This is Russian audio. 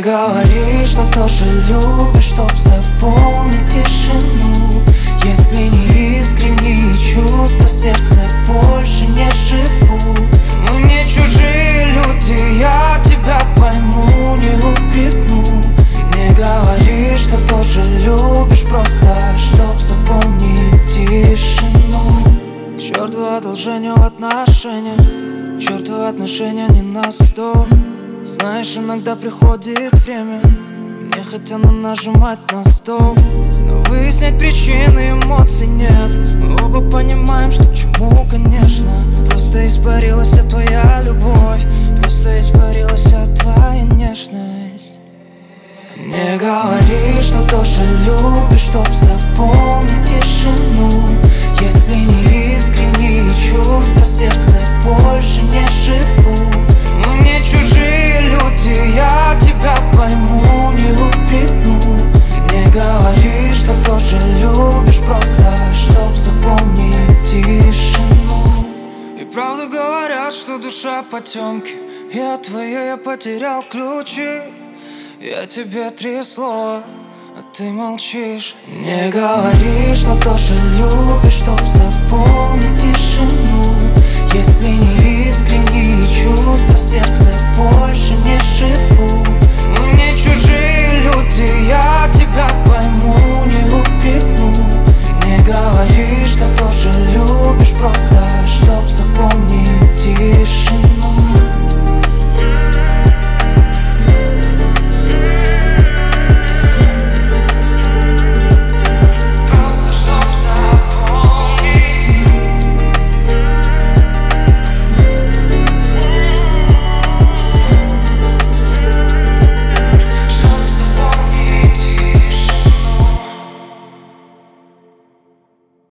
говори, что тоже любишь, чтоб заполнить тишину. Если не искренние чувства в сердце больше не живут. Мы не чужие люди, я тебя пойму, не упрекну. Не говори, что тоже любишь, просто чтоб заполнить тишину. К черту одолжение в отношениях, к черту отношения не на 100. Знаешь, иногда приходит время мне хотя нажимать на стоп, но выяснять причины эмоций нет. Мы оба понимаем, что к чему, конечно. Просто испарилась твоя любовь, просто испарилась твоя нежность. Не говори, что тоже любишь, чтоб заполнить тишину. Если не искренние чувства в сердце больше не живут. Мы не чужие люди, я тебя пойму, не упрекну. Не говори, что тоже любишь, просто чтоб заполнить тишину. И правду говорят, что душа потемки. Я твоя, я потерял ключи. Я тебе 3 слова, а ты молчишь. Не говори, что тоже любишь, чтоб заполнить тишину. Если не искренние чувства в сердце больше не живут. Мы не чужие люди, я тебя